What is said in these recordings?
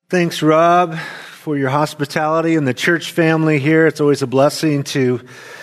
Thanks, Rob, for your hospitality and the church family here. It's always a blessing to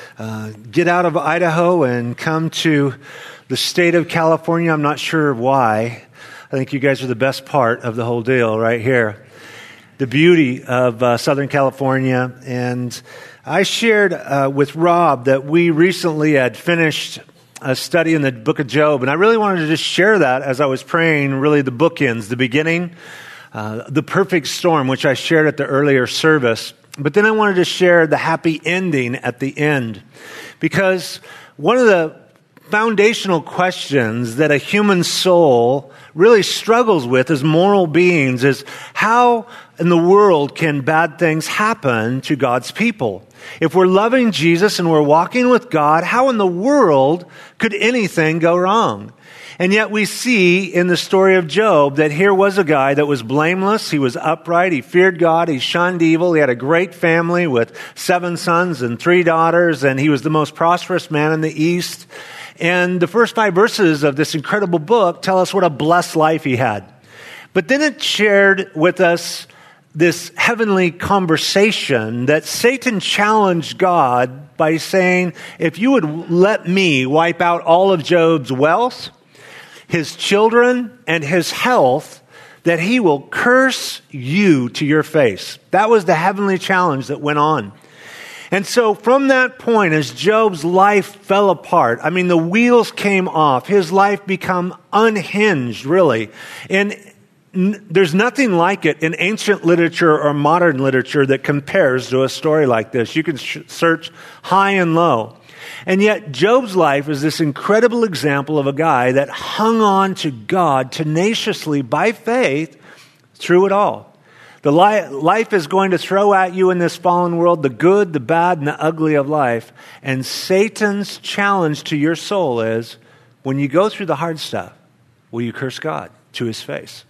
get out of Idaho and come to the state of California. I'm not sure why. I think you guys are the best part of the whole deal right here. The beauty of Southern California. And I shared with Rob that we recently had finished a study in the book of Job. And I really wanted to just share that as I was praying, really the bookends, the beginning, the perfect storm, which I shared at the earlier service. But then I wanted to share the happy ending at the end. Because one of the foundational questions that a human soul really struggles with as moral beings is how in the world can bad things happen to God's people? If we're loving Jesus and we're walking with God, how in the world could anything go wrong? And yet we see in the story of Job that here was a guy that was blameless, he was upright, he feared God, he shunned evil, he had a great family with 7 sons and 3 daughters, and he was the most prosperous man in the East. And the first 5 verses of this incredible book tell us what a blessed life he had. But then it shared with us this heavenly conversation that Satan challenged God by saying, if you would let me wipe out all of Job's wealth, his children, and his health, that he will curse you to your face. That was the heavenly challenge that went on. And so from that point, as Job's life fell apart, the wheels came off. His life became unhinged, really. And there's nothing like it in ancient literature or modern literature that compares to a story like this. You can search high and low. And yet Job's life is this incredible example of a guy that hung on to God tenaciously by faith through it all. The life is going to throw at you in this fallen world the good, the bad, and the ugly of life. And Satan's challenge to your soul is, when you go through the hard stuff, will you curse God to his face?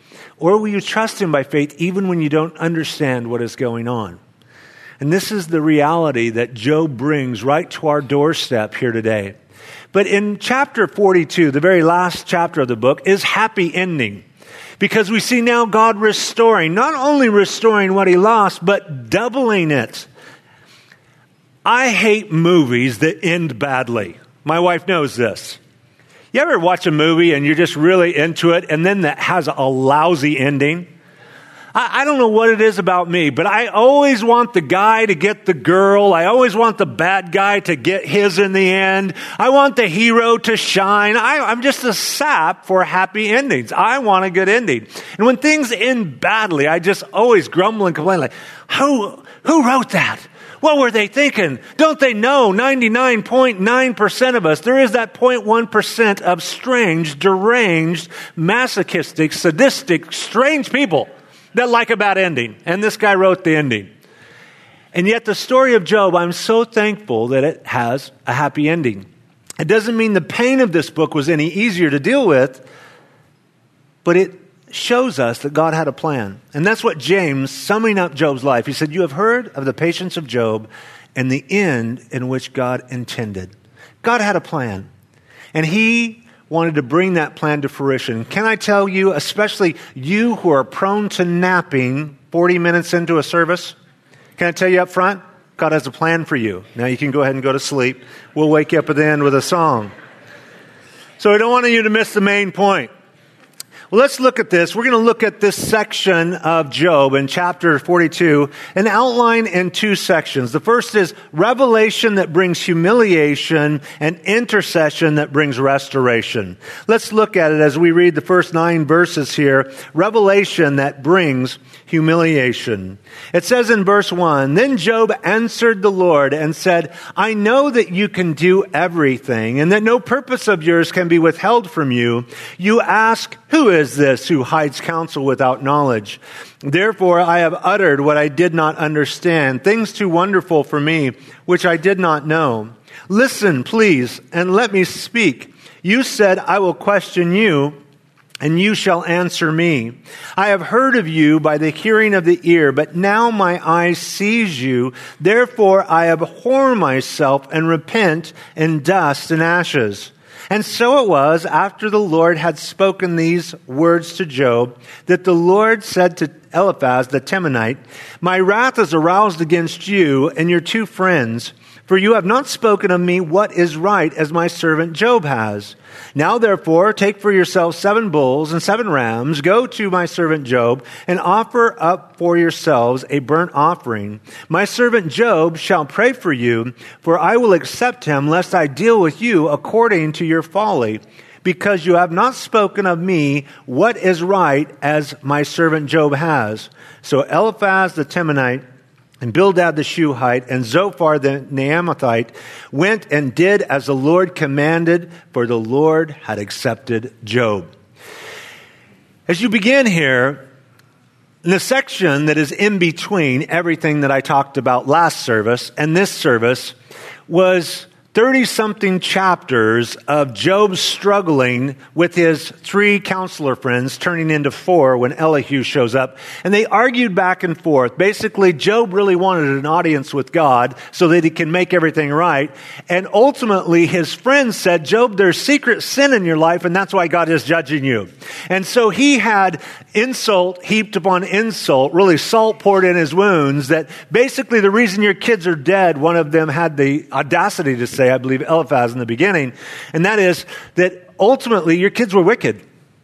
Or will you trust him by faith even when you don't understand what is going on? And this is the reality that Job brings right to our doorstep here today. But in chapter 42, the very last chapter of the book, is happy ending. Because we see now God restoring, not only restoring what he lost, but doubling it. I hate movies that end badly. My wife knows this. You ever watch a movie and you're just really into it, and then that has a lousy ending? I don't know what it is about me, but I always want the guy to get the girl. I always want the bad guy to get his in the end. I want the hero to shine. I'm just a sap for happy endings. I want a good ending. And when things end badly, I just always grumble and complain like, who wrote that? What were they thinking? Don't they know 99.9% of us, there is that 0.1% of strange, deranged, masochistic, sadistic, strange people that like a bad ending. And this guy wrote the ending. And yet the story of Job, I'm so thankful that it has a happy ending. It doesn't mean the pain of this book was any easier to deal with, but it shows us that God had a plan. And that's what James, summing up Job's life, he said, you have heard of the patience of Job and the end in which God intended. God had a plan. And he wanted to bring that plan to fruition. Can I tell you, especially you who are prone to napping 40 minutes into a service, can I tell you up front, God has a plan for you. Now you can go ahead and go to sleep. We'll wake you up at the end with a song. So I don't want you to miss the main point. Well, let's look at this. We're going to look at this section of Job in chapter 42, an outline in 2 sections. The first is revelation that brings humiliation and intercession that brings restoration. Let's look at it as we read the first 9 verses here. Revelation that brings humiliation. It says in verse 1, Then Job answered the Lord and said, I know that you can do everything and that no purpose of yours can be withheld from you. You ask, who is this who hides counsel without knowledge? Therefore, I have uttered what I did not understand, things too wonderful for me, which I did not know. Listen, please, and let me speak. You said, I will question you, and you shall answer me. I have heard of you by the hearing of the ear, but now my eye sees you. Therefore, I abhor myself and repent in dust and ashes. And so it was, after the Lord had spoken these words to Job, that the Lord said to Eliphaz the Temanite, "My wrath is aroused against you and your two friends, for you have not spoken of me what is right, as my servant Job has. Now therefore, take for yourselves 7 bulls and 7 rams, go to my servant Job, and offer up for yourselves a burnt offering. My servant Job shall pray for you, for I will accept him, lest I deal with you according to your folly, because you have not spoken of me what is right, as my servant Job has." So Eliphaz the Temanite, and Bildad the Shuhite, and Zophar the Naamathite went and did as the Lord commanded, for the Lord had accepted Job. As you begin here, in the section that is in between everything that I talked about last service and this service was 30-something chapters of Job struggling with his 3 counselor friends, turning into 4 when Elihu shows up. And they argued back and forth. Basically, Job really wanted an audience with God so that he can make everything right. And ultimately, his friends said, "Job, there's secret sin in your life, and that's why God is judging you." And so he had insult heaped upon insult, really salt poured in his wounds, that basically the reason your kids are dead, one of them had the audacity to say, I believe Eliphaz in the beginning, and that is that ultimately your kids were wicked.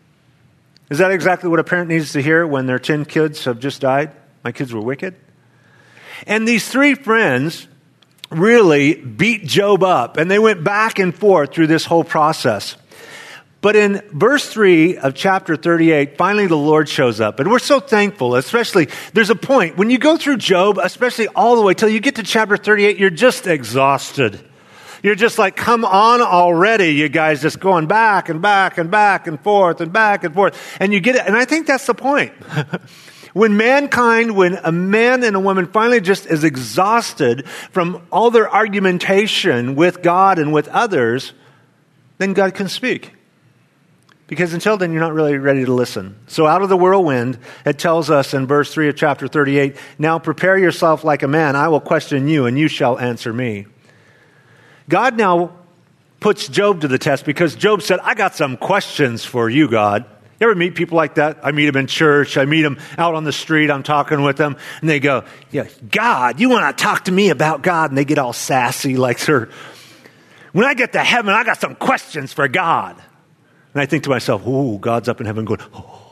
Is that exactly what a parent needs to hear when their 10 kids have just died? My kids were wicked. And these 3 friends really beat Job up, and they went back and forth through this whole process. But in verse 3 of chapter 38, finally the Lord shows up. And we're so thankful, especially, there's a point, when you go through Job, especially all the way till you get to chapter 38, you're just exhausted. You're just like, come on already, you guys, just going back and back and back and forth and back and forth. And you get it, and I think that's the point. When a man and a woman finally just is exhausted from all their argumentation with God and with others, then God can speak. Because until then, you're not really ready to listen. So out of the whirlwind, it tells us in verse 3 of chapter 38, "Now prepare yourself like a man. I will question you, and you shall answer me." God now puts Job to the test because Job said, "I got some questions for you, God." You ever meet people like that? I meet them in church. I meet them out on the street. I'm talking with them. And they go, "Yeah, God, you want to talk to me about God?" And they get all sassy like, "Sir, when I get to heaven, I got some questions for God." And I think to myself, "Ooh, God's up in heaven going, oh."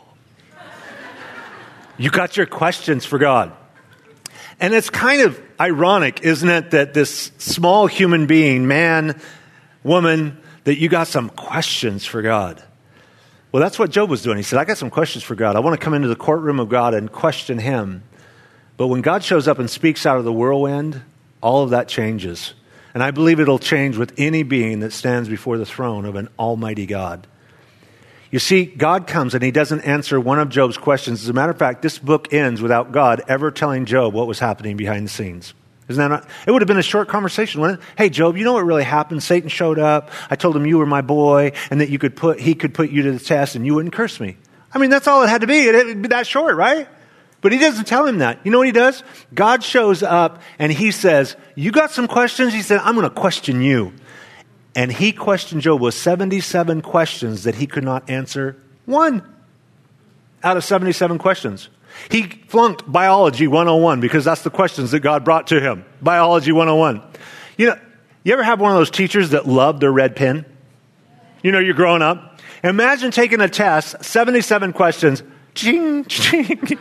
You got your questions for God. And it's kind of ironic, isn't it, that this small human being, man, woman, that you got some questions for God. Well, that's what Job was doing. He said, "I got some questions for God. I want to come into the courtroom of God and question him." But when God shows up and speaks out of the whirlwind, all of that changes. And I believe it'll change with any being that stands before the throne of an almighty God. You see, God comes and he doesn't answer one of Job's questions. As a matter of fact, this book ends without God ever telling Job what was happening behind the scenes. Isn't that not? It would have been a short conversation, wouldn't it? "Hey, Job, you know what really happened? Satan showed up. I told him you were my boy and that he could put you to the test and you wouldn't curse me." I mean, that's all it had to be. It'd be that short, right? But he doesn't tell him that. You know what he does? God shows up and he says, "You got some questions?" He said, "I'm going to question you." And he questioned Job with 77 questions that he could not answer one out of 77 questions. He flunked Biology 101 because that's the questions that God brought to him. Biology 101. You know, you ever have one of those teachers that love their red pen? You know, you're growing up. Imagine taking a test, 77 questions, ching, ching,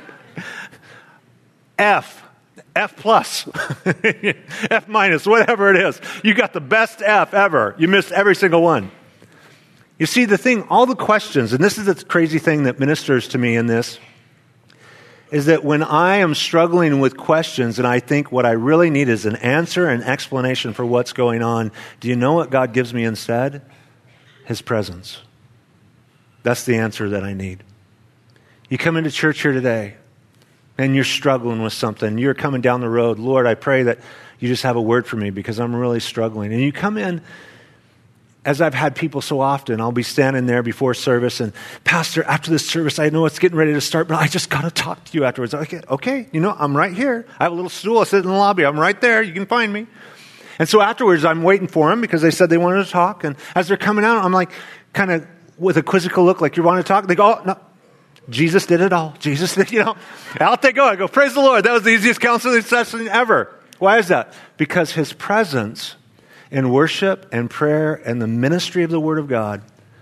F plus, F minus, whatever it is. You got the best F ever. You missed every single one. You see, the thing, all the questions, and this is the crazy thing that ministers to me in this, is that when I am struggling with questions and I think what I really need is an answer, an explanation for what's going on, do you know what God gives me instead? His presence. That's the answer that I need. You come into church here today, and you're struggling with something. You're coming down the road. "Lord, I pray that you just have a word for me because I'm really struggling." And you come in, as I've had people so often, I'll be standing there before service and, "Pastor, after this service, I know it's getting ready to start, but I just got to talk to you afterwards." Okay, you know, I'm right here. I have a little stool. I sit in the lobby. I'm right there. You can find me. And so afterwards, I'm waiting for them because they said they wanted to talk. And as they're coming out, I'm like, kind of with a quizzical look, like, you want to talk? They go, oh, no. Jesus did it all. Jesus did, Out they go. I go, praise the Lord. That was the easiest counseling session ever. Why is that? Because his presence in worship and prayer and the ministry of the Word of God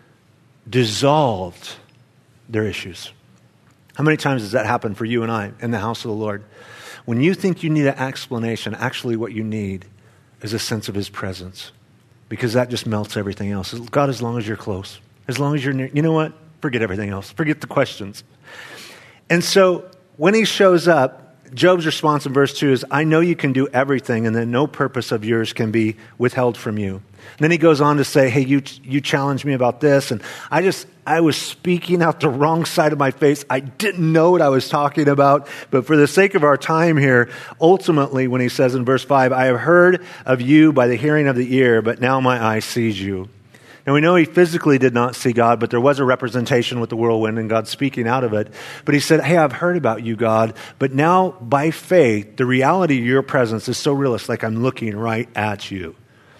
dissolved their issues. How many times does that happen for you and I in the house of the Lord? When you think you need an explanation, actually what you need is a sense of his presence, because that just melts everything else. God, as long as you're close, as long as you're near, you know what? Forget everything else. Forget the questions. And so when he shows up, Job's response in verse 2 is, I know you can do everything and that no purpose of yours can be withheld from you. And then he goes on to say, hey, you challenged me about this. And I was speaking out the wrong side of my face. I didn't know what I was talking about. But for the sake of our time here, ultimately, when he says in verse 5, I have heard of you by the hearing of the ear, but now my eye sees you. And we know he physically did not see God, but there was a representation with the whirlwind and God speaking out of it. But he said, hey, I've heard about you, God, but now by faith, the reality of your presence is so real, it's like I'm looking right at you.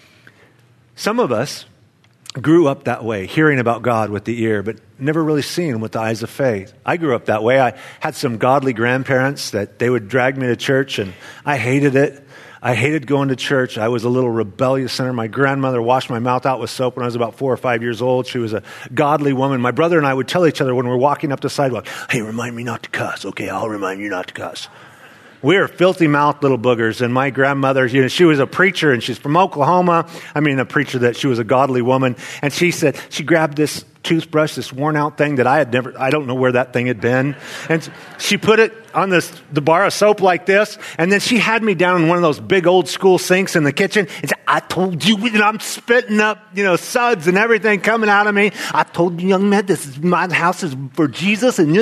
Some of us grew up that way, hearing about God with the ear, but never really seeing him with the eyes of faith. I grew up that way. I had some godly grandparents that they would drag me to church, and I hated it. I hated going to church. I was a little rebellious sinner. My grandmother washed my mouth out with soap when I was about 4 or 5 years old. She was a godly woman. My brother and I would tell each other when we're walking up the sidewalk, hey, remind me not to cuss. Okay, I'll remind you not to cuss. We were filthy-mouthed little boogers, and my grandmother, she was a preacher, and she's from Oklahoma. A preacher that she was a godly woman, and she said, she grabbed this toothbrush, this worn-out thing that I don't know where that thing had been, and she put it on the bar of soap like this, and then she had me down in one of those big old-school sinks in the kitchen, and said, I told you, and I'm spitting up, suds and everything coming out of me. I told you, young man, my house is for Jesus, and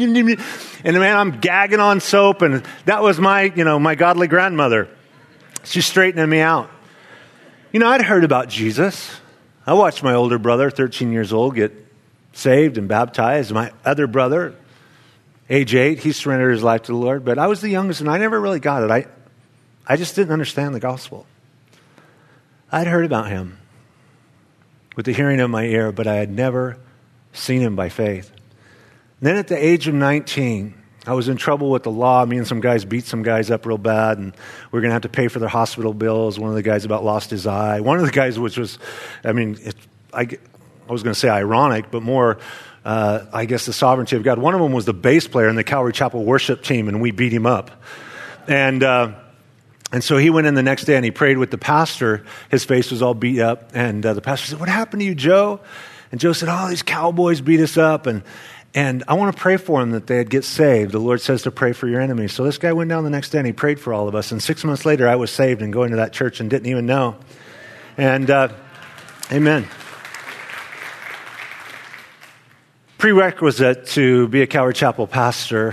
man, I'm gagging on soap, and that was my godly grandmother. She's straightening me out. I'd heard about Jesus. I watched my older brother, 13 years old, get saved and baptized. My other brother, age 8, he surrendered his life to the Lord. But I was the youngest, and I never really got it. I just didn't understand the gospel. I'd heard about him with the hearing of my ear, but I had never seen him by faith. And then at the age of 19, I was in trouble with the law. Me and some guys beat some guys up real bad, and we were going to have to pay for their hospital bills. One of the guys about lost his eye. One of the guys, which was, I was going to say ironic, but more, I guess, the sovereignty of God. One of them was the bass player in the Calvary Chapel worship team, and we beat him up. And so he went in the next day, and he prayed with the pastor. His face was all beat up, and the pastor said, what happened to you, Joe? And Joe said, these cowboys beat us up, and I want to pray for them that they'd get saved. The Lord says to pray for your enemies. So this guy went down the next day and he prayed for all of us. And 6 months later, I was saved and going to that church and didn't even know. And amen. Prerequisite to be a Calvary Chapel pastor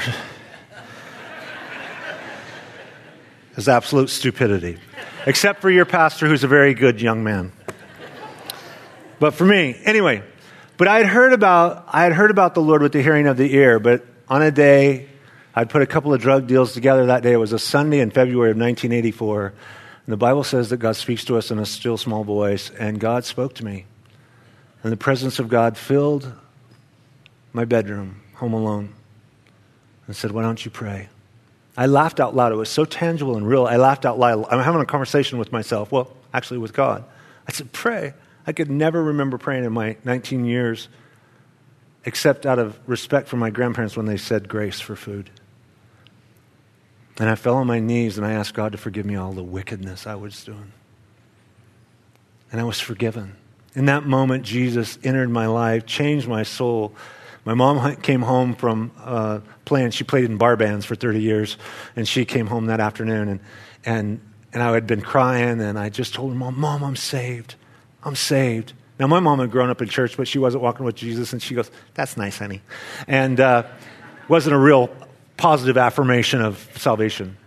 is absolute stupidity. Except for your pastor, who's a very good young man. But for me, anyway. But I had heard about the Lord with the hearing of the ear, but on a day, I'd put a couple of drug deals together that day. It was a Sunday in February of 1984. And the Bible says that God speaks to us in a still small voice, and God spoke to me. And the presence of God filled my bedroom, home alone, and said, why don't you pray? I laughed out loud. It was so tangible and real. I laughed out loud. I'm having a conversation with myself. Well, actually with God. I said, pray. I could never remember praying in my 19 years except out of respect for my grandparents when they said grace for food. And I fell on my knees and I asked God to forgive me all the wickedness I was doing. And I was forgiven. In that moment, Jesus entered my life, changed my soul. My mom came home from playing. She played in bar bands for 30 years. And she came home that afternoon. And I had been crying. And I just told her, Mom, I'm saved. I'm saved. Now, my mom had grown up in church, but she wasn't walking with Jesus. And she goes, that's nice, honey. And wasn't a real positive affirmation of salvation.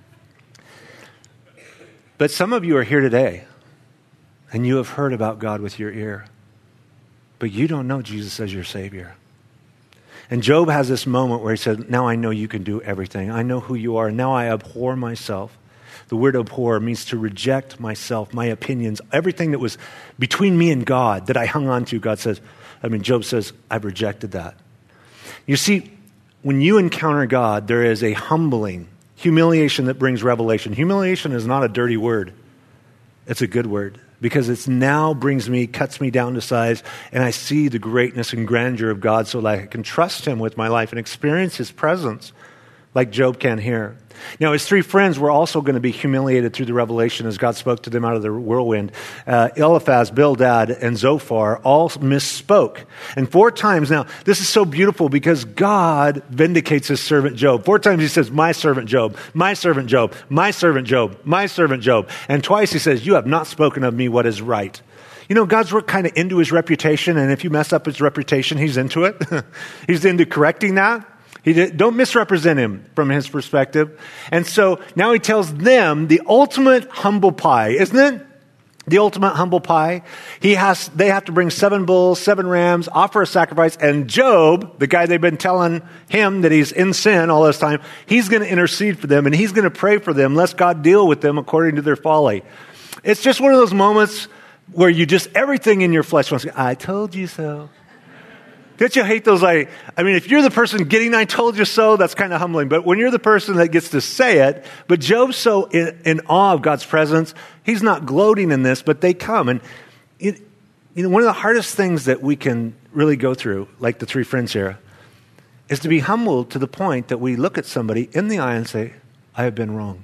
But some of you are here today, and you have heard about God with your ear, but you don't know Jesus as your Savior. And Job has this moment where he said, now I know you can do everything. I know who you are. And now I abhor myself The word abhor means to reject myself, my opinions, everything that was between me and God that I hung on to. Job says, I've rejected that. You see, when you encounter God, there is a humbling, humiliation that brings revelation. Humiliation is not a dirty word. It's a good word because it now cuts me down to size, and I see the greatness and grandeur of God so that I can trust him with my life and experience his presence like Job can here. Now, his three friends were also going to be humiliated through the revelation as God spoke to them out of the whirlwind. Eliphaz, Bildad, and Zophar all misspoke. And 4 times, now, this is so beautiful because God vindicates his servant Job. 4 times he says, my servant Job, my servant Job, my servant Job, my servant Job. And twice he says, you have not spoken of me what is right. You know, God's kind of into his reputation, and if you mess up his reputation, he's into it. He's into correcting that. Don't misrepresent him from his perspective. And so now he tells them the ultimate humble pie, isn't it? The ultimate humble pie. They have to bring 7 bulls, 7 rams, offer a sacrifice, and Job, the guy they've been telling him that he's in sin all this time, he's going to intercede for them, and he's going to pray for them, lest God deal with them according to their folly. It's just one of those moments where everything in your flesh wants to go, I told you so. Don't you hate those? If you're the person getting I told you so, that's kind of humbling. But when you're the person that gets to say it, but Job's so in awe of God's presence, he's not gloating in this, but they come. And one of the hardest things that we can really go through, like the 3 friends here, is to be humble to the point that we look at somebody in the eye and say, I have been wrong.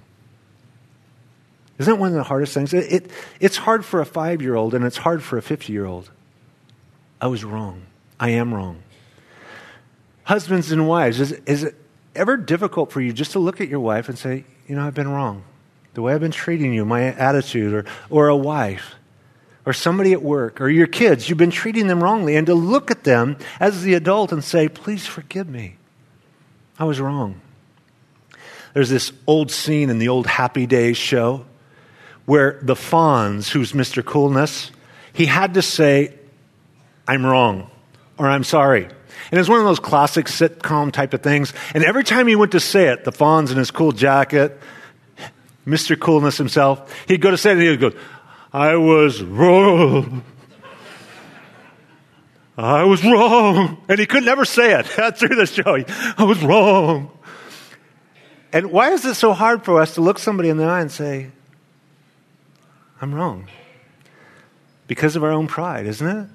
Isn't that one of the hardest things? It's hard for a 5-year-old and it's hard for a 50-year-old. I was wrong. I am wrong. Husbands and wives, is it ever difficult for you just to look at your wife and say, I've been wrong. The way I've been treating you, my attitude, or a wife, or somebody at work, or your kids, you've been treating them wrongly, and to look at them as the adult and say, please forgive me. I was wrong. There's this old scene in the old Happy Days show where the Fonz, who's Mr. Coolness, he had to say, I'm wrong. Or I'm sorry. And it's one of those classic sitcom type of things. And every time he went to say it, the Fonz in his cool jacket, Mr. Coolness himself, he'd go to say it and he'd go, I was wrong. I was wrong. And he could never say it through the show. I was wrong. And why is it so hard for us to look somebody in the eye and say, I'm wrong? Because of our own pride, isn't it?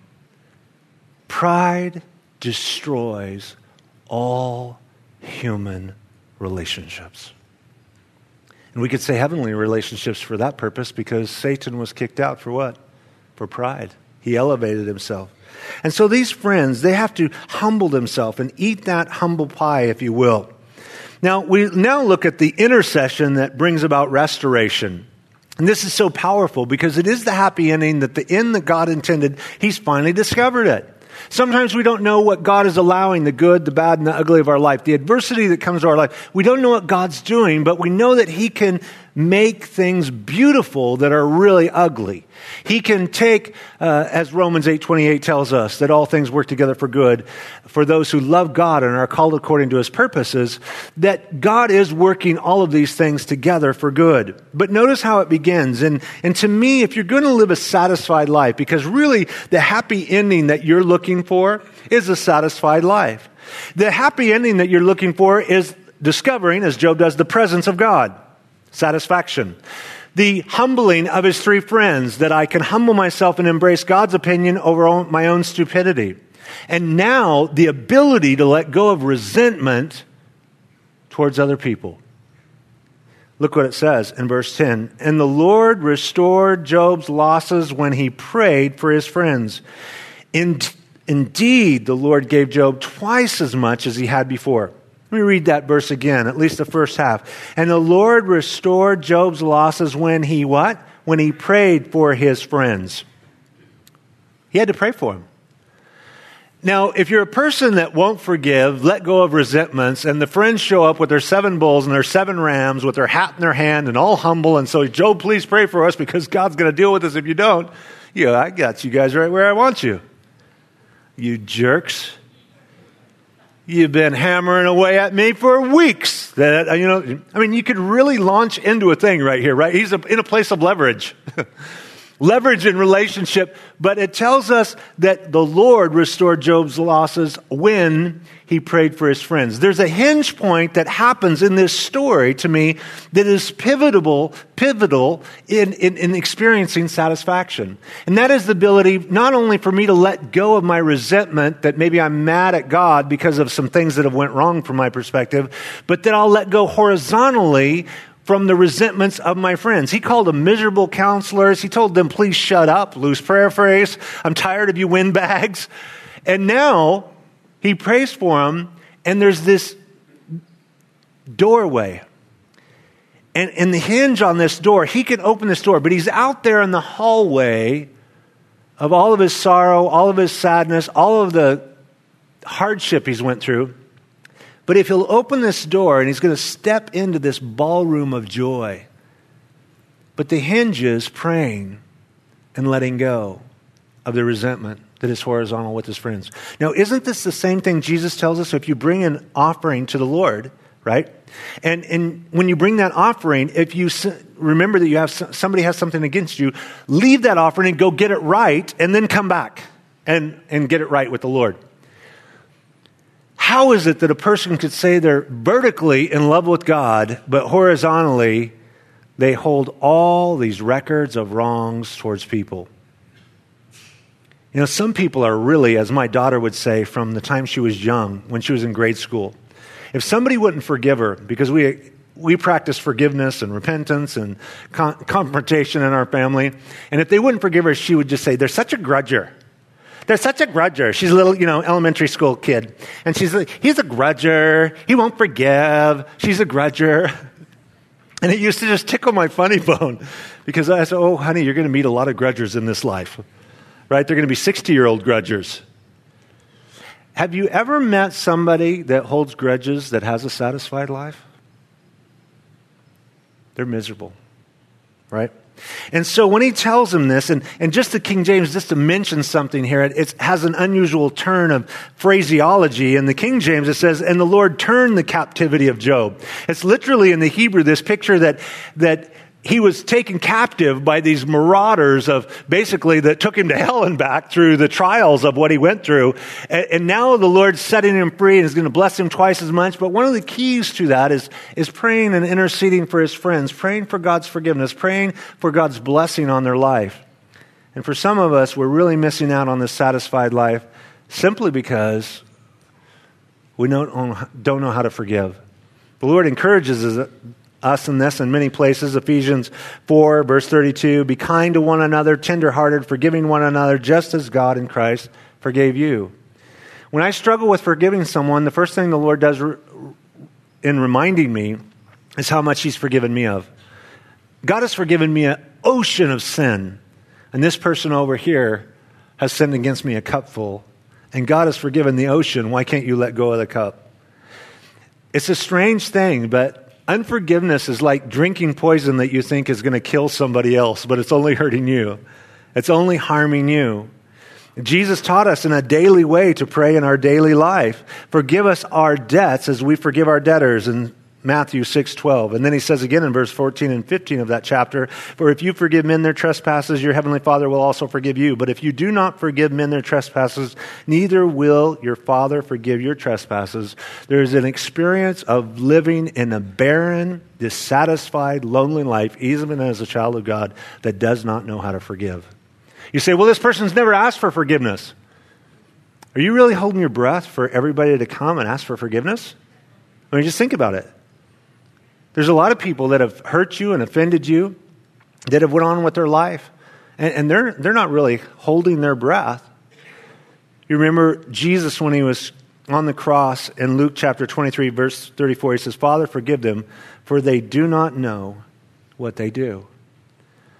Pride destroys all human relationships. And we could say heavenly relationships for that purpose because Satan was kicked out for what? For pride. He elevated himself. And so these friends, they have to humble themselves and eat that humble pie, if you will. Now, we look at the intercession that brings about restoration. And this is so powerful because it is the happy ending that the end that God intended, he's finally discovered it. Sometimes we don't know what God is allowing, the good, the bad, and the ugly of our life, the adversity that comes to our life. We don't know what God's doing, but we know that he can make things beautiful that are really ugly. He can take, as Romans 8:28 tells us, that all things work together for good for those who love God and are called according to his purposes, that God is working all of these things together for good. But notice how it begins. And to me, if you're going to live a satisfied life, because really the happy ending that you're looking for is a satisfied life. The happy ending that you're looking for is discovering, as Job does, the presence of God. Satisfaction. The humbling of his 3 friends, that I can humble myself and embrace God's opinion over my own stupidity. And now the ability to let go of resentment towards other people. Look what it says in verse 10. And the Lord restored Job's losses when he prayed for his friends. Indeed, the Lord gave Job twice as much as he had before. Let me read that verse again, at least the first half. And the Lord restored Job's losses when he what? When he prayed for his friends. He had to pray for them. Now, if you're a person that won't forgive, let go of resentments, and the friends show up with their 7 bulls and their 7 rams with their hat in their hand and all humble, and so, Job, please pray for us because God's going to deal with us if you don't. Yeah, I got you guys right where I want you. You jerks. You've been hammering away at me for weeks. You could really launch into a thing right here, right? He's in a place of leverage. Leverage in relationship, but it tells us that the Lord restored Job's losses when he prayed for his friends. There's a hinge point that happens in this story to me that is pivotal in experiencing satisfaction. And that is the ability not only for me to let go of my resentment that maybe I'm mad at God because of some things that have went wrong from my perspective, but that I'll let go horizontally from the resentments of my friends. He called them miserable counselors. He told them, please shut up, loose paraphrase. I'm tired of you windbags. And now he prays for them, and there's this doorway. And the hinge on this door, he can open this door, but he's out there in the hallway of all of his sorrow, all of his sadness, all of the hardship he's went through. But if he'll open this door and he's going to step into this ballroom of joy, but the hinge is praying and letting go of the resentment that is horizontal with his friends. Now, isn't this the same thing Jesus tells us? If you bring an offering to the Lord, right? And when you bring that offering, if you remember that you have somebody has something against you, leave that offering and go get it right, and then come back and get it right with the Lord. How is it that a person could say they're vertically in love with God, but horizontally they hold all these records of wrongs towards people? You know, some people are really, as my daughter would say, from the time she was young, when she was in grade school, if somebody wouldn't forgive her, because we practice forgiveness and repentance and confrontation in our family, and if they wouldn't forgive her, she would just say, they're such a grudger. They're such a grudger. She's a little, elementary school kid. And she's like, he's a grudger. He won't forgive. She's a grudger. And it used to just tickle my funny bone because I said, oh, honey, you're going to meet a lot of grudgers in this life, right? They're going to be 60-year-old grudgers. Have you ever met somebody that holds grudges that has a satisfied life? They're miserable, right? And so when he tells him this, and just the King James, just to mention something here, it has an unusual turn of phraseology. In the King James, it says, and the Lord turned the captivity of Job. It's literally in the Hebrew, this picture that he was taken captive by these marauders of basically that took him to hell and back through the trials of what he went through. And now the Lord's setting him free and is going to bless him twice as much. But one of the keys to that is praying and interceding for his friends, praying for God's forgiveness, praying for God's blessing on their life. And for some of us, we're really missing out on this satisfied life simply because we don't know how to forgive. The Lord encourages us in this in many places. Ephesians 4, verse 32, be kind to one another, tenderhearted, forgiving one another, just as God in Christ forgave you. When I struggle with forgiving someone, the first thing the Lord does in reminding me is how much he's forgiven me of. God has forgiven me an ocean of sin, and this person over here has sinned against me a cupful, and God has forgiven the ocean. Why can't you let go of the cup? It's a strange thing, but unforgiveness is like drinking poison that you think is going to kill somebody else, but it's only hurting you. It's only harming you. Jesus taught us in a daily way to pray in our daily life. Forgive us our debts as we forgive our debtors in Matthew 6:12. And then he says again in verse 14 and 15 of that chapter, for if you forgive men their trespasses, your heavenly Father will also forgive you. But if you do not forgive men their trespasses, neither will your Father forgive your trespasses. There is an experience of living in a barren, dissatisfied, lonely life, even as a child of God, that does not know how to forgive. You say, well, this person's never asked for forgiveness. Are you really holding your breath for everybody to come and ask for forgiveness? I mean, just think about it. There's a lot of people that have hurt you and offended you that have went on with their life, and they're not really holding their breath. You remember Jesus when he was on the cross in Luke chapter 23, verse 34, he says, Father, forgive them, for they do not know what they do.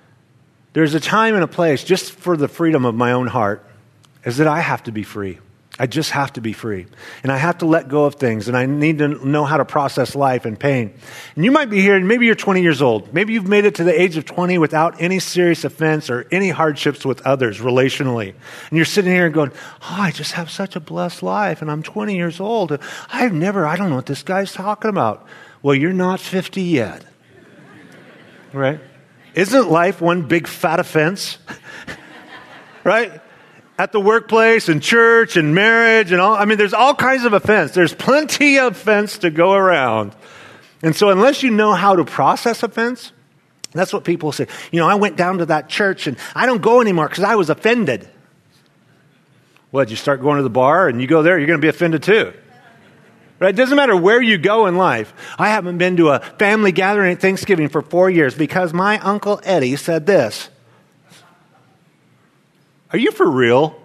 There's a time and a place just for the freedom of my own heart is that I have to be free. I just have to be free. And I have to let go of things. And I need to know how to process life and pain. And you might be here, and maybe you're 20 years old. Maybe you've made it to the age of 20 without any serious offense or any hardships with others relationally. And you're sitting here and going, I just have such a blessed life. And I'm 20 years old. I don't know what this guy's talking about. Well, you're not 50 yet. Right? Isn't life one big fat offense? Right? At the workplace and church and marriage and all. I mean, there's all kinds of offense. There's plenty of offense to go around. And so unless you know how to process offense, that's what people say. I went down to that church and I don't go anymore because I was offended. What, you start going to the bar and you go there, you're going to be offended too. Right? It doesn't matter where you go in life. I haven't been to a family gathering at Thanksgiving for 4 years because my Uncle Eddie said this. Are you for real?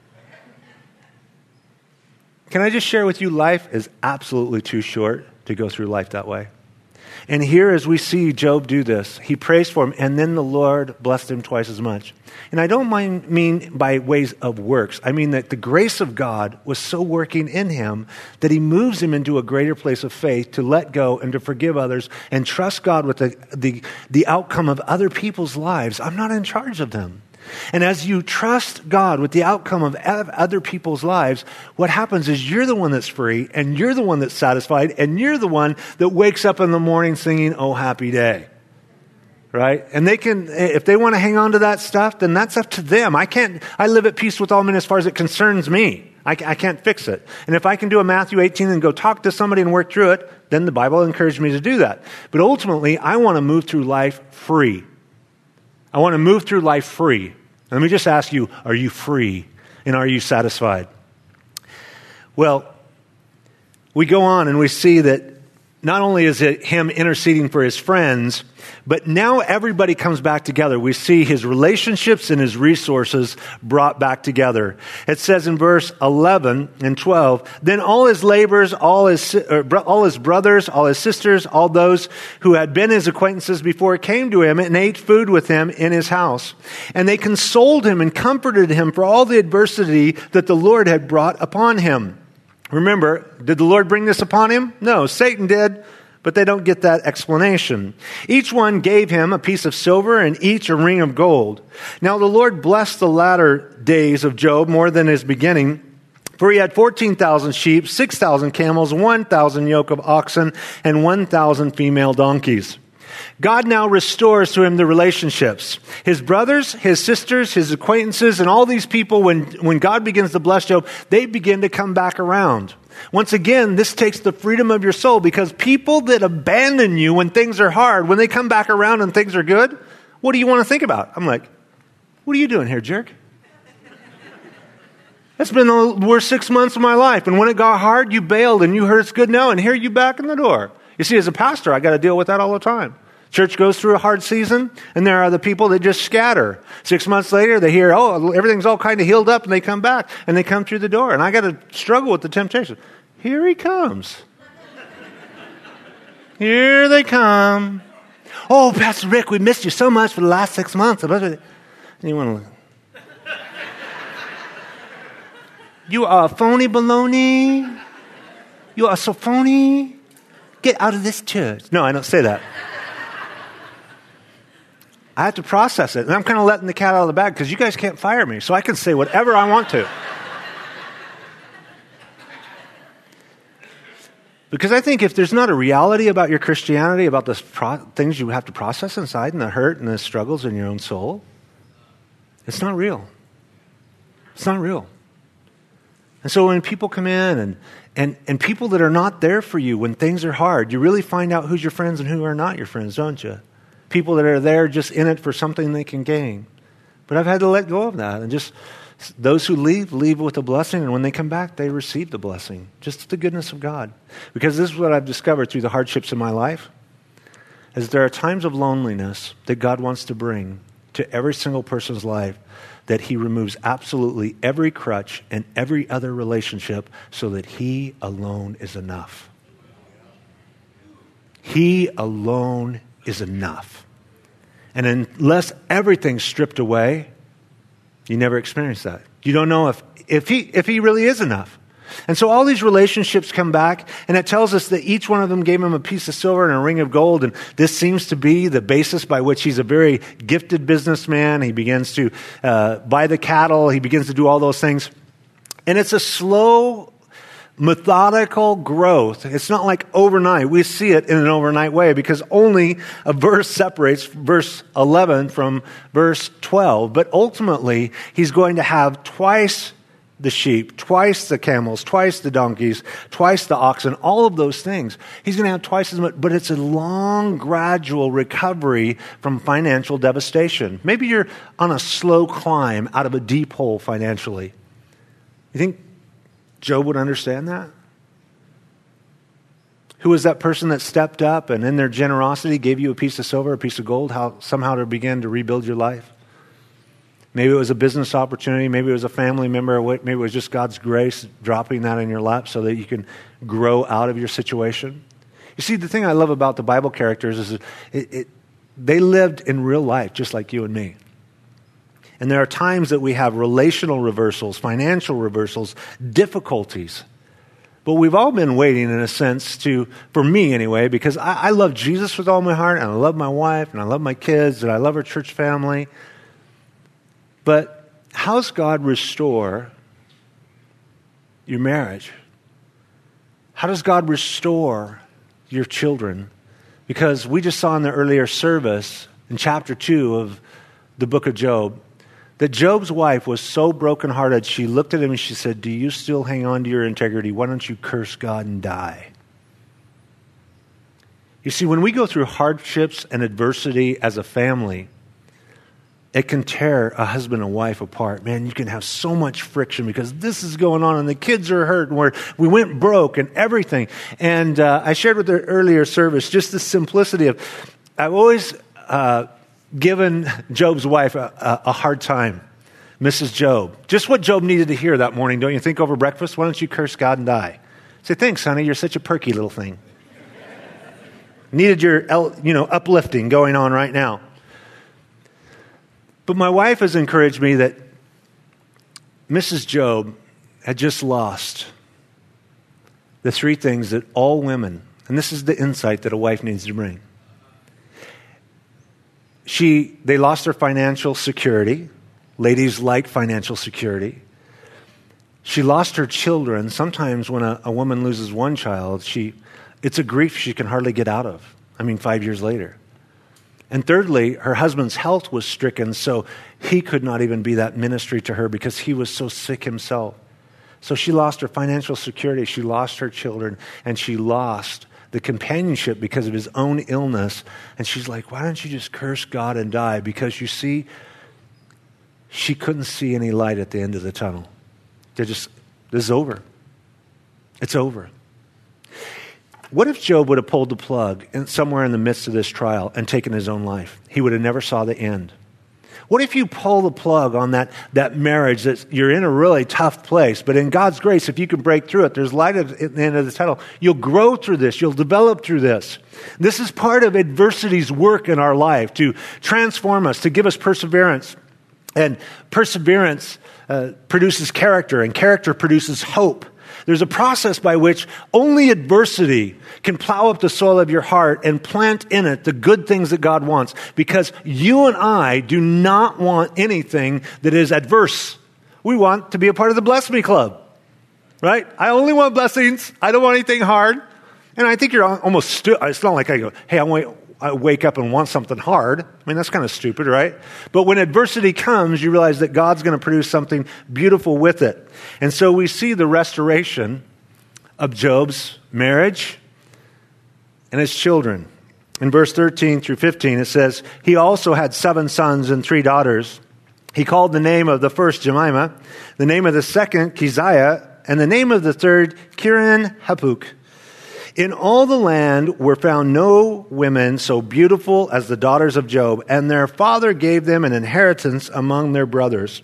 Can I just share with you, life is absolutely too short to go through life that way. And here as we see Job do this, he prays for him, and then the Lord blessed him twice as much. And I don't mean by ways of works. I mean that the grace of God was so working in him that he moves him into a greater place of faith to let go and to forgive others and trust God with the outcome of other people's lives. I'm not in charge of them. And as you trust God with the outcome of other people's lives, what happens is you're the one that's free, and you're the one that's satisfied, and you're the one that wakes up in the morning singing, "Oh, happy day." Right? And they can, if they want to hang on to that stuff, then that's up to them. I live at peace with all men as far as it concerns me. I can't fix it. And if I can do a Matthew 18 and go talk to somebody and work through it, then the Bible encouraged me to do that. But ultimately, I want to move through life free. I want to move through life free. Let me just ask you, are you free and are you satisfied? Well, we go on and we see that not only is it him interceding for his friends, but now everybody comes back together. We see his relationships and his resources brought back together. It says in verse 11 and 12, then all his laborers, all his brothers, all his sisters, all those who had been his acquaintances before came to him and ate food with him in his house. And they consoled him and comforted him for all the adversity that the Lord had brought upon him. Remember, did the Lord bring this upon him? No, Satan did, but they don't get that explanation. Each one gave him a piece of silver and each a ring of gold. Now the Lord blessed the latter days of Job more than his beginning, for he had 14,000 sheep, 6,000 camels, 1,000 yoke of oxen, and 1,000 female donkeys. God now restores to him the relationships. His brothers, his sisters, his acquaintances, and all these people, when God begins to bless Job, they begin to come back around. Once again, this takes the freedom of your soul, because people that abandon you when things are hard, when they come back around and things are good, what do you want to think about? I'm like, what are you doing here, jerk? It's been the worst 6 months of my life. And when it got hard, you bailed and you heard it's good now, and here you back in the door. You see, as a pastor, I got to deal with that all the time. Church goes through a hard season, and there are the people that just scatter. 6 months later, they hear, oh, everything's all kind of healed up, and they come back, and they come through the door. And I got to struggle with the temptation. Here he comes. Here they come. Oh, Pastor Rick, we missed you so much for the last 6 months. And you want to look. You are phony baloney. You are so phony. Get out of this church. No, I don't say that. I have to process it. And I'm kind of letting the cat out of the bag because you guys can't fire me. So I can say whatever I want to. Because I think if there's not a reality about your Christianity, about the things you have to process inside and the hurt and the struggles in your own soul, it's not real. It's not real. And so when people come in and people that are not there for you when things are hard, you really find out who's your friends and who are not your friends, don't you? People that are there just in it for something they can gain. But I've had to let go of that. And just those who leave with a blessing. And when they come back, they receive the blessing. Just the goodness of God. Because this is what I've discovered through the hardships in my life. Is there are times of loneliness that God wants to bring to every single person's life, that he removes absolutely every crutch and every other relationship so that he alone is enough. He alone is enough. And unless everything's stripped away, You never experience that. You don't know if he really is enough. And so all these relationships come back, and it tells us that each one of them gave him a piece of silver and a ring of gold, and this seems to be the basis by which he's a very gifted businessman. He begins to buy the cattle. He begins to do all those things. And it's a slow, methodical growth. It's not like overnight. We see it in an overnight way because only a verse separates verse 11 from verse 12. But ultimately, he's going to have twice the sheep, twice the camels, twice the donkeys, twice the oxen, all of those things. He's going to have twice as much, but it's a long, gradual recovery from financial devastation. Maybe you're on a slow climb out of a deep hole financially. You think Job would understand that? Who was that person that stepped up and in their generosity gave you a piece of silver, a piece of gold, somehow to begin to rebuild your life? Maybe it was a business opportunity. Maybe it was a family member. Maybe it was just God's grace dropping that in your lap so that you can grow out of your situation. You see, the thing I love about the Bible characters is they lived in real life just like you and me. And there are times that we have relational reversals, financial reversals, difficulties. But we've all been waiting, in a sense, for me anyway, because I love Jesus with all my heart, and I love my wife, and I love my kids, and I love our church family. But how does God restore your marriage? How does God restore your children? Because we just saw in the earlier service, in chapter 2 of the book of Job, that Job's wife was so brokenhearted, she looked at him and she said, "Do you still hang on to your integrity? Why don't you curse God and die?" You see, when we go through hardships and adversity as a family, it can tear a husband and wife apart. Man, you can have so much friction because this is going on and the kids are hurt and we went broke and everything. And I shared with the earlier service just the simplicity of, I've always given Job's wife a hard time, Mrs. Job. Just what Job needed to hear that morning, don't you think, over breakfast? Why don't you curse God and die? Say, "Thanks, honey, you're such a perky little thing." Needed your uplifting going on right now. But my wife has encouraged me that Mrs. Job had just lost the three things that all women, and this is the insight that a wife needs to bring. They lost their financial security. Ladies like financial security. She lost her children. Sometimes when a woman loses one child, it's a grief she can hardly get out of. 5 years later. And thirdly, her husband's health was stricken, so he could not even be that ministry to her because he was so sick himself. So she lost her financial security, she lost her children, and she lost the companionship because of his own illness. And she's like, "Why don't you just curse God and die?" Because you see, she couldn't see any light at the end of the tunnel. This is over. It's over. What if Job would have pulled the plug somewhere in the midst of this trial and taken his own life? He would have never saw the end. What if you pull the plug on that marriage that you're in a really tough place, but in God's grace, if you can break through it, there's light at the end of the tunnel. You'll grow through this. You'll develop through this. This is part of adversity's work in our life to transform us, to give us perseverance. And perseverance produces character, and character produces hope. There's a process by which only adversity can plow up the soil of your heart and plant in it the good things that God wants, because you and I do not want anything that is adverse. We want to be a part of the Bless Me Club, right? I only want blessings. I don't want anything hard. And I think you're almost, it's not like I go, "Hey, I wake up and want something hard." That's kind of stupid, right? But when adversity comes, you realize that God's going to produce something beautiful with it. And so we see the restoration of Job's marriage and his children. In verse 13 through 15, it says, "He also had 7 sons and 3 daughters. He called the name of the first Jemimah, the name of the second Keziah, and the name of the third Kirin-Hapuk. In all the land were found no women so beautiful as the daughters of Job, and their father gave them an inheritance among their brothers."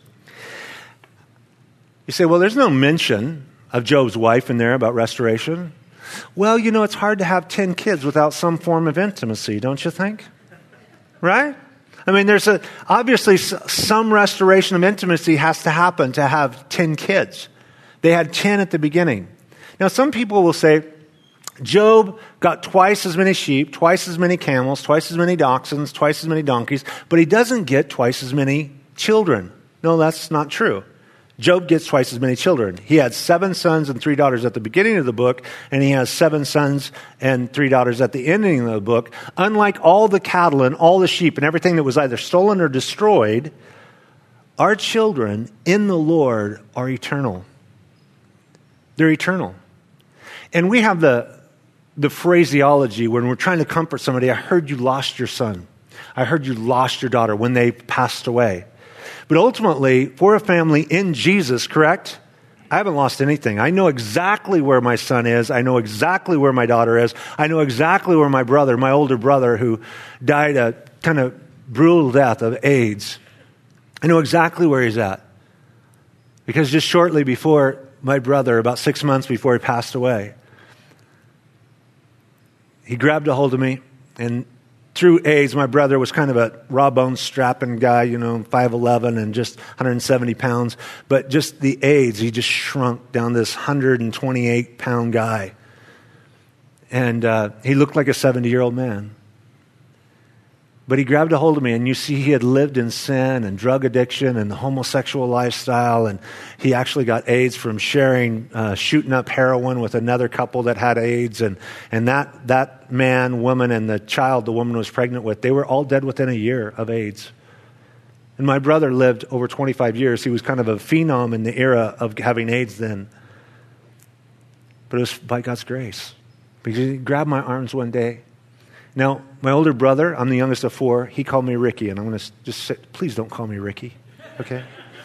You say, well, there's no mention of Job's wife in there about restoration. Well, it's hard to have 10 kids without some form of intimacy, don't you think? Right? I mean, there's obviously some restoration of intimacy has to happen to have 10 kids. They had 10 at the beginning. Now, some people will say, Job got twice as many sheep, twice as many camels, twice as many dachshunds, twice as many donkeys, but he doesn't get twice as many children. No, that's not true. Job gets twice as many children. He had 7 sons and 3 daughters at the beginning of the book, and he has 7 sons and 3 daughters at the ending of the book. Unlike all the cattle and all the sheep and everything that was either stolen or destroyed, our children in the Lord are eternal. They're eternal. And we have the phraseology when we're trying to comfort somebody, I heard you lost your son. I heard you lost your daughter when they passed away. But ultimately, for a family in Jesus, correct? I haven't lost anything. I know exactly where my son is. I know exactly where my daughter is. I know exactly where my brother, my older brother, who died a kind of brutal death of AIDS. I know exactly where he's at. Because just shortly before my brother, about 6 months before he passed away, he grabbed a hold of me, and through AIDS, my brother was kind of a raw-boned, strapping guy, 5'11", and just 170 pounds. But just the AIDS, he just shrunk down this 128-pound guy. And he looked like a 70-year-old man. But he grabbed a hold of me, and you see he had lived in sin and drug addiction and the homosexual lifestyle, and he actually got AIDS from shooting up heroin with another couple that had AIDS, and that man, woman, and the child the woman was pregnant with, they were all dead within a year of AIDS. And my brother lived over 25 years. He was kind of a phenom in the era of having AIDS then. But it was by God's grace. Because he grabbed my arms one day. Now, my older brother, I'm the youngest of 4, he called me Ricky, and I'm going to just say, please don't call me Ricky, okay?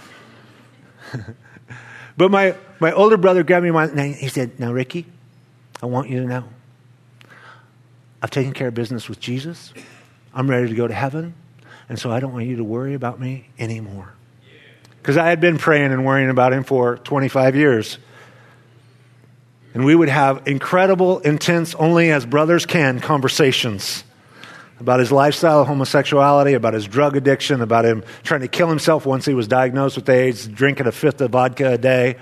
But my older brother grabbed me by the name. He said, now, Ricky, I want you to know, I've taken care of business with Jesus. I'm ready to go to heaven, and so I don't want you to worry about me anymore. Because I had been praying and worrying about him for 25 years. And we would have incredible, intense, only as brothers can, conversations about his lifestyle of homosexuality, about his drug addiction, about him trying to kill himself once he was diagnosed with AIDS, drinking a 5th of vodka a day.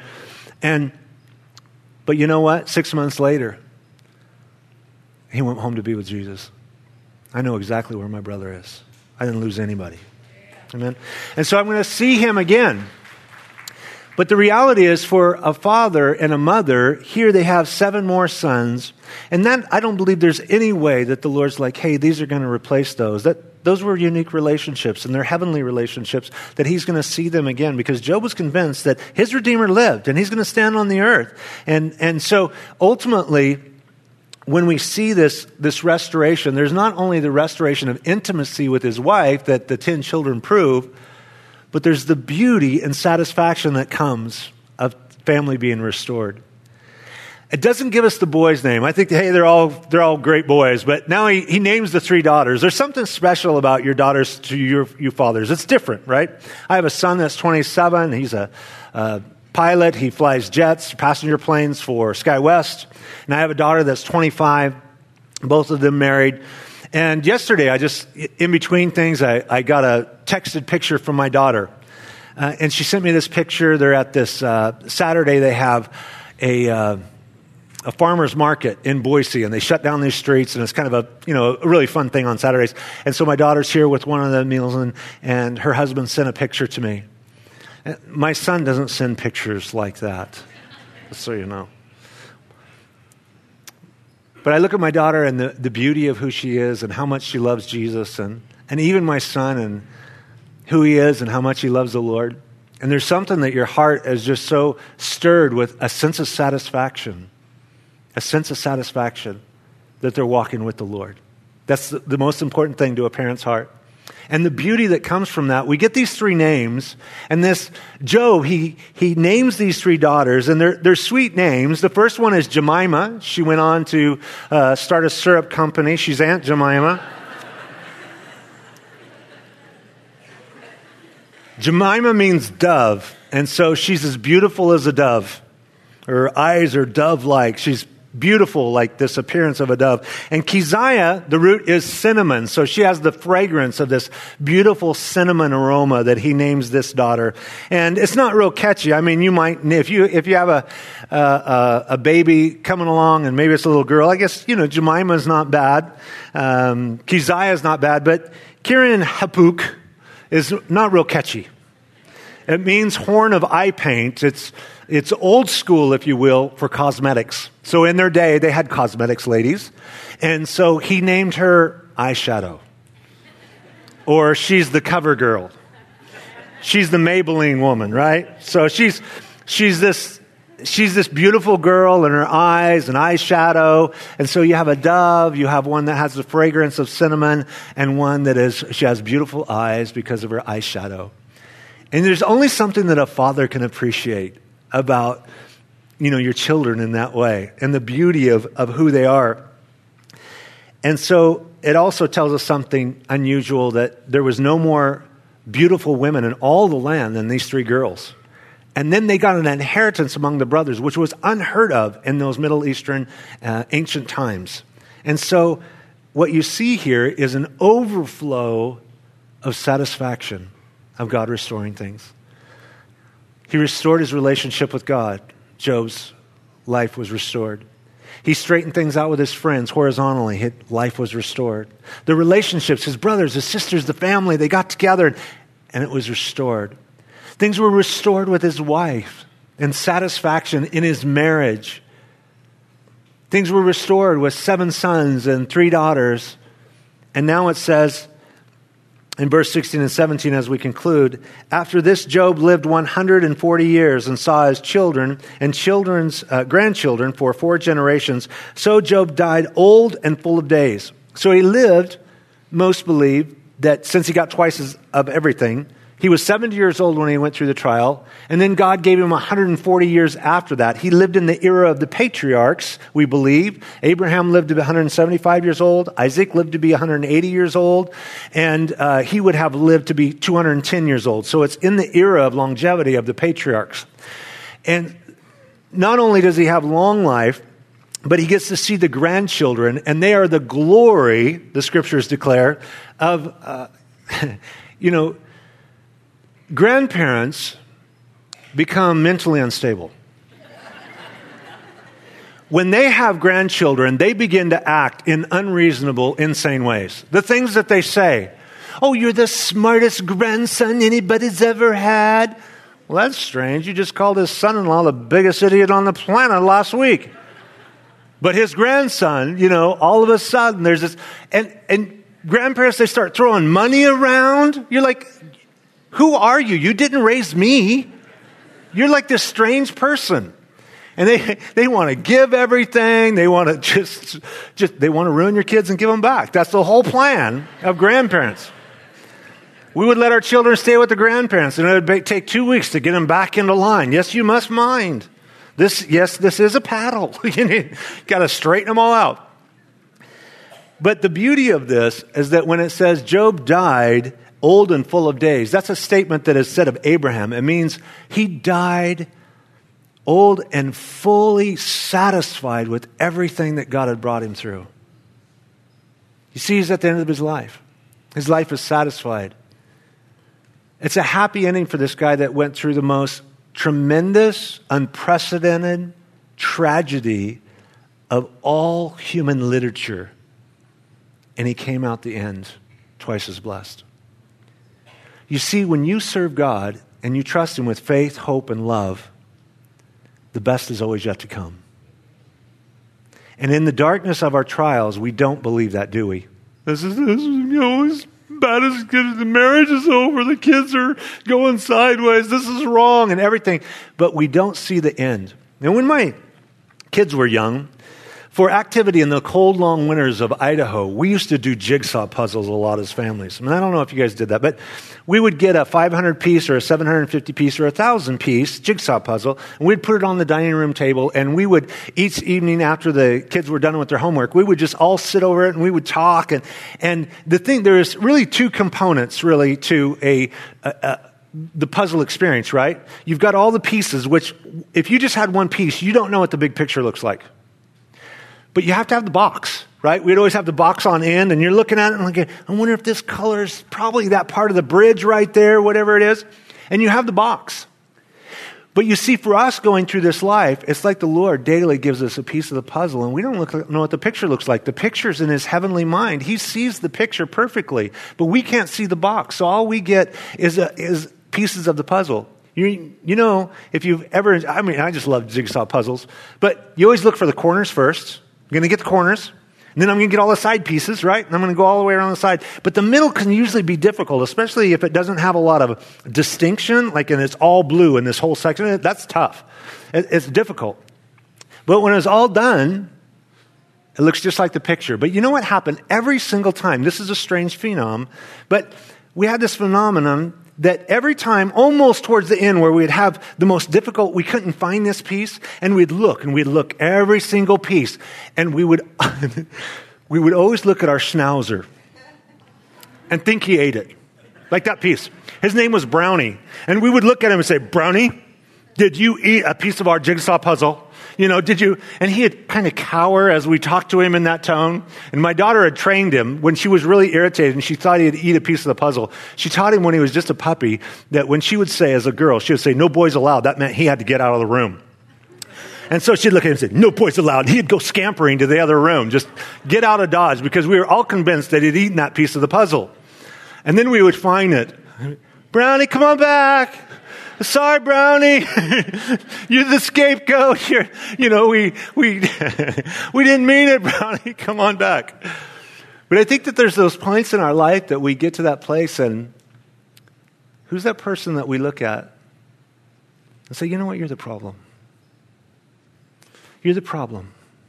But you know what? 6 months later, he went home to be with Jesus. I know exactly where my brother is. I didn't lose anybody. Amen? And so I'm going to see him again. But the reality is, for a father and a mother, here they have 7 more sons. And that, I don't believe there's any way that the Lord's like, hey, these are going to replace those. Those were unique relationships, and they're heavenly relationships, that he's going to see them again. Because Job was convinced that his Redeemer lived, and he's going to stand on the earth. And so ultimately, when we see this restoration, there's not only the restoration of intimacy with his wife that the 10 children prove, but there's the beauty and satisfaction that comes of family being restored. It doesn't give us the boy's name. I think, hey, they're all great boys. But now he names the 3 daughters. There's something special about your daughters to you fathers. It's different, right? I have a son that's 27. He's a pilot. He flies jets, passenger planes for SkyWest. And I have a daughter that's 25. Both of them married. And yesterday, in between things, I got a texted picture from my daughter. And she sent me this picture. They're at this Saturday. They have a farmer's market in Boise, and they shut down these streets, and it's kind of a really fun thing on Saturdays. And so my daughter's here with one of the meals, and her husband sent a picture to me. My son doesn't send pictures like that, just so you know. But I look at my daughter and the beauty of who she is and how much she loves Jesus, and even my son and who he is and how much he loves the Lord. And there's something that your heart is just so stirred with, a sense of satisfaction that they're walking with the Lord. That's the most important thing to a parent's heart. And the beauty that comes from that, we get these 3 names, and this Job, he names these 3 daughters, and they're sweet names. The first one is Jemima. She went on to start a syrup company. She's Aunt Jemima. Jemima means dove, and so she's as beautiful as a dove. Her eyes are dove-like. She's beautiful, like this appearance of a dove. And Keziah, the root is cinnamon. So she has the fragrance of this beautiful cinnamon aroma that he names this daughter. And it's not real catchy. I mean, you might, if you have a baby coming along and maybe it's a little girl, I guess, Jemima's not bad. Keziah's not bad, but Kirian Hapuk is not real catchy. It means horn of eye paint. It's old school, if you will, for cosmetics. So in their day, they had cosmetics ladies. And so he named her Eyeshadow. Or she's the cover girl. She's the Maybelline woman, right? So she's this beautiful girl, and her eyes and eyeshadow. And so you have a dove, you have one that has the fragrance of cinnamon, and one she has beautiful eyes because of her eyeshadow. And there's only something that a father can appreciate about, your children in that way, and the beauty of who they are. And so it also tells us something unusual, that there was no more beautiful women in all the land than these three girls. And then they got an inheritance among the brothers, which was unheard of in those Middle Eastern ancient times. And so what you see here is an overflow of satisfaction of God restoring things. He restored his relationship with God. Job's life was restored. He straightened things out with his friends horizontally. His life was restored. The relationships, his brothers, his sisters, the family, they got together and it was restored. Things were restored with his wife and satisfaction in his marriage. Things were restored with 7 sons and 3 daughters. And now it says, in verse 16 and 17, as we conclude, after this, Job lived 140 years and saw his children and children's grandchildren for 4 generations. So Job died old and full of days. So he lived, most believe, that since he got twice of everything, he was 70 years old when he went through the trial, and then God gave him 140 years after that. He lived in the era of the patriarchs, we believe. Abraham lived to be 175 years old. Isaac lived to be 180 years old. And he would have lived to be 210 years old. So it's in the era of longevity of the patriarchs. And not only does he have long life, but he gets to see the grandchildren, and they are the glory, the scriptures declare, of, grandparents become mentally unstable. When they have grandchildren, they begin to act in unreasonable, insane ways. The things that they say, oh, you're the smartest grandson anybody's ever had. Well, that's strange. You just called his son-in-law the biggest idiot on the planet last week. But his grandson, all of a sudden there's this, and grandparents, they start throwing money around. You're like, who are you? You didn't raise me. You're like this strange person. And they want to give everything. They want to just they want to ruin your kids and give them back. That's the whole plan of grandparents. We would let our children stay with the grandparents, and it would take 2 weeks to get them back into line. Yes, you must mind. This is a paddle. You got to straighten them all out. But the beauty of this is that when it says Job died old and full of days, that's a statement that is said of Abraham. It means he died old and fully satisfied with everything that God had brought him through. You see, he's at the end of his life. His life is satisfied. It's a happy ending for this guy that went through the most tremendous, unprecedented tragedy of all human literature. And he came out the end twice as blessed. You see, when you serve God and you trust him with faith, hope, and love, the best is always yet to come. And in the darkness of our trials, we don't believe that, do we? This is as bad as the marriage is over, the kids are going sideways, this is wrong and everything. But we don't see the end. And when my kids were young, for activity in the cold, long winters of Idaho, we used to do jigsaw puzzles a lot as families. I don't know if you guys did that, but we would get a 500-piece or a 750-piece or a 1,000-piece jigsaw puzzle, and we'd put it on the dining room table, and we would, each evening after the kids were done with their homework, we would just all sit over it, and we would talk. And the thing, there's really 2 components, really, to the puzzle experience, right? You've got all the pieces, which if you just had one piece, you don't know what the big picture looks like. But you have to have the box, right? We'd always have the box on end, and you're looking at it and like, I wonder if this color is probably that part of the bridge right there, whatever it is. And you have the box. But you see, for us going through this life, it's like the Lord daily gives us a piece of the puzzle, and we don't know what the picture looks like. The picture's in his heavenly mind. He sees the picture perfectly, but we can't see the box. So all we get is pieces of the puzzle. You know, if you've ever, I just love jigsaw puzzles, but you always look for the corners first. You're going to get the corners, and then I'm going to get all the side pieces, right? And I'm going to go all the way around the side. But the middle can usually be difficult, especially if it doesn't have a lot of distinction, like and it's all blue in this whole section. That's tough. It's difficult. But when it's all done, it looks just like the picture. But you know what happened every single time? This is a strange phenom, but we had this phenomenon that every time, almost towards the end where we'd have the most difficult, we couldn't find this piece, and we'd look every single piece, and we would always look at our schnauzer and think he ate it, like that piece. His name was Brownie, and we would look at him and say, Brownie, did you eat a piece of our jigsaw puzzle? You know, did you? And he'd kind of cower as we talked to him in that tone. And my daughter had trained him when she was really irritated and she thought he'd eat a piece of the puzzle. She taught him when he was just a puppy that when she would say, as a girl, she would say, no boys allowed. That meant he had to get out of the room. And so she'd look at him and say, no boys allowed. And he'd go scampering to the other room, just get out of Dodge, because we were all convinced that he'd eaten that piece of the puzzle. And then we would find it. Brownie, come on back. Sorry, Brownie, you're the scapegoat. We didn't mean it, Brownie. Come on back. But I think that there's those points in our life that we get to that place, and who's that person that we look at and say, you know what, you're the problem. You're the problem.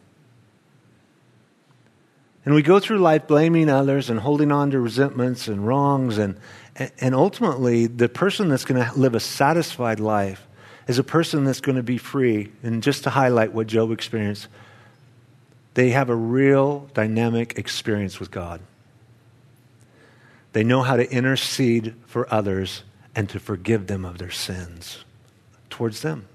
And we go through life blaming others and holding on to resentments and wrongs, and ultimately, the person that's going to live a satisfied life is a person that's going to be free. And just to highlight what Job experienced, they have a real dynamic experience with God. They know how to intercede for others and to forgive them of their sins towards them.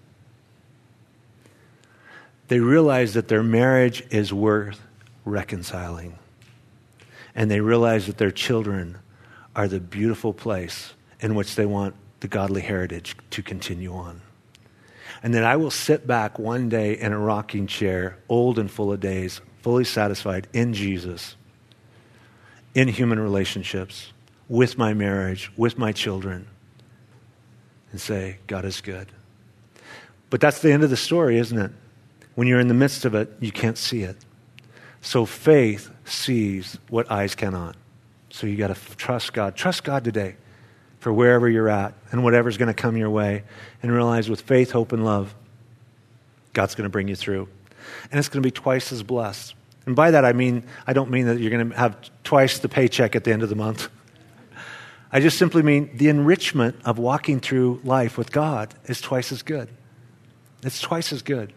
They realize that their marriage is worth reconciling. And they realize that their children are the beautiful place in which they want the godly heritage to continue on. And then I will sit back one day in a rocking chair, old and full of days, fully satisfied in Jesus, in human relationships, with my marriage, with my children, and say, God is good. But that's the end of the story, isn't it? When you're in the midst of it, you can't see it. So faith sees what eyes cannot. So you got to trust God. Trust God today for wherever you're at and whatever's going to come your way, and realize with faith, hope, and love, God's going to bring you through. And it's going to be twice as blessed. And by that, I don't mean that you're going to have twice the paycheck at the end of the month. I just simply mean the enrichment of walking through life with God is twice as good. It's twice as good.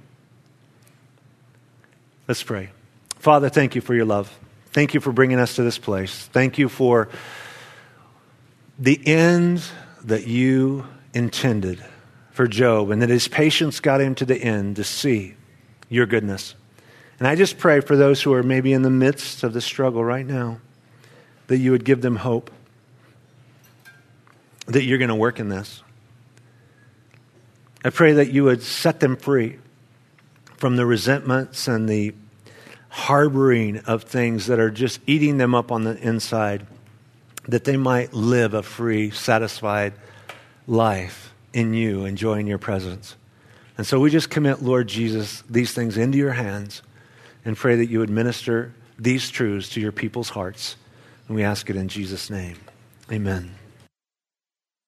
Let's pray. Father, thank you for your love. Thank you for bringing us to this place. Thank you for the end that you intended for Job, and that his patience got him to the end to see your goodness. And I just pray for those who are maybe in the midst of the struggle right now, that you would give them hope, that you're going to work in this. I pray that you would set them free from the resentments and the harboring of things that are just eating them up on the inside, that they might live a free, satisfied life in you, enjoying your presence. And so we just commit, Lord Jesus, these things into your hands and pray that you would minister these truths to your people's hearts. And we ask it in Jesus' name. Amen.